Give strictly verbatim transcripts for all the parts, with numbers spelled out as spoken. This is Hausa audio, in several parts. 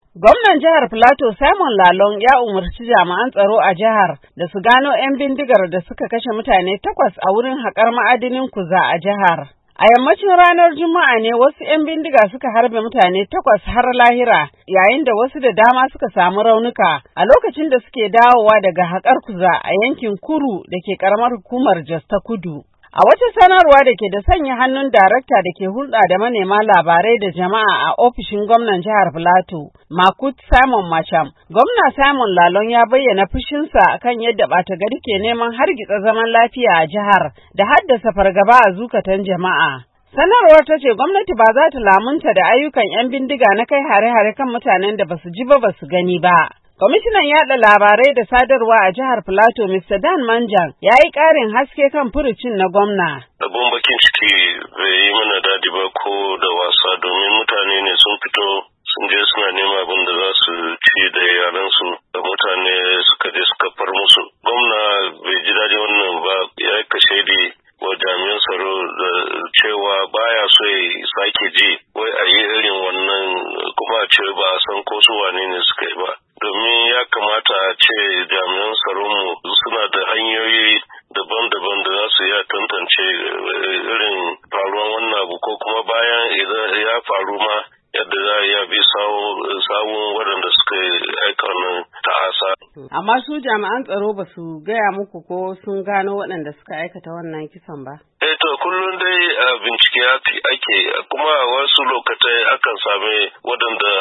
Gwamnan jihar Filato Simon Lalong ya umarci jami'an tsaro a jihar da su gano 'yan bindigar da suka kashe mutane takwas a wurin haƙar ma'adinin kuza a jihar. A yammacin ranar Juma'a ne wasu 'yan bindiga suka harbe mutane takwas har lahira, yayin da wasu da dama suka samu raunuka a lokacin da suke dawowa daga haƙar kuza a yankin Kuru da ke ƙaramar hukumar Jos ta Kudu. A wata sanarwa da ke da sanya hannun darakta da ke hulɗa da manema labarai da jama'a a ofishin gwamnan jihar Filato, Makut Simon Macham, gwamna Simon Lalong ya bayyana fushinsa kan yadda ɓata gari ke neman hargitsa zaman lafiya a jihar da haddasa fargaba a zukatan jama'a. Sanarwar ta ce gwamnati ba za ta lamunta da ayyukan 'yan bindiga na kai hare-hare kan mutanen da basu ji ba basu gani ba. Kwamishinan yaɗa labarai da sadarwa a jihar Filato, Mister Dan Manjang, ya yi ƙarin haske kan furucin na gwamna. Abun bakin ciki bai yi mana dadi ba ko da wasa, domin mutane ne sun fito sun je suna neman abin da za su ci da yaransu, da mutane suka je suka far musu. Gwamna bai ji daɗi wannan ba, ya yi kashedi wa jami'an tsaro da cewa baya so ya sake ji wai a yi irin wannan, kuma ce ba a san ko su wane ne suka yi ba. Domin ya kamata a ce jami'an tsaronmu suna da hanyoyi daban-daban da za su iya tantance irin faruwan wannan abu, ko kuma bayan idan ya faru ma yadda za a iya bi sawun waɗanda suka aika wannan ta'asa. Amma su jami'an tsaro ba su gaya muku ko sun gano waɗanda suka aikata wannan kisan ba? Eh to kullum dai bincike ake, kuma wasu lokatai akan same waɗanda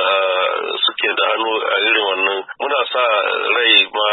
suke da hannu a irin wannan. Muna sa rai ma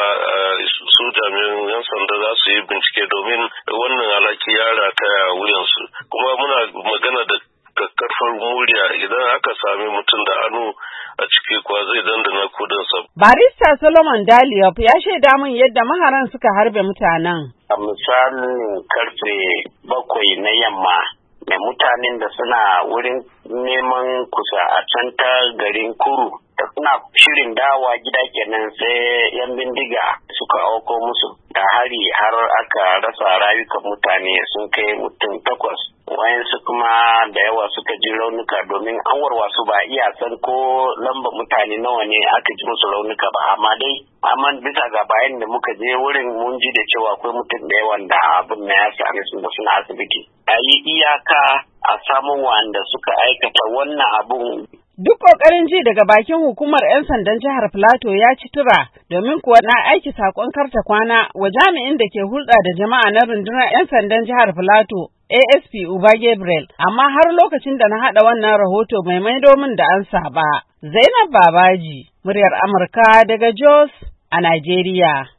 su jami'an yan sanda za su yi bincike, domin wannan alhaki ya rataya wuyansu. Kuma muna magana da karfar murya idan aka sami mutum da hannu a ciki kuwa zai dandana kudinsa. Barista Solomon Daliop ya shaida min yadda maharan suka harbe mutanen. A misalin karfe bakwai na yamma, da mutanen da suna wurin neman kusa a can ta garin Kuru, da suna shirin dawa gida kenan sai 'yan bindiga suka auko musu da hari har aka rasa rayukan mutane sun kai mutum takwas. Wayansu kuma da yawa suka ji raunuka, domin an warwasu ba iya san ko lamba mutane nawa ne aka ji musu raunuka ba, amma dai amma bisa ga bayan da muka je wurin mun ji da cewa akwai mutum da yawan da abin na ya same su da suna asibiti. A yi iyaka a samun wanda suka aikata wannan abun. Duk ƙoƙarin ji daga bakin hukumar 'yan sandan jihar Filato ya ci tura, domin kuwa na aiki saƙon karta kwana wa jami'in da ke hulɗa da jama'a na rundunar 'yan sandan jihar Filato, A S P Uba Gabriel, amma har lokacin da na haɗa wannan rahoto bai maido min da ansa ba. Zainab Babaji, muryar Amurka daga Jos a Najeriya.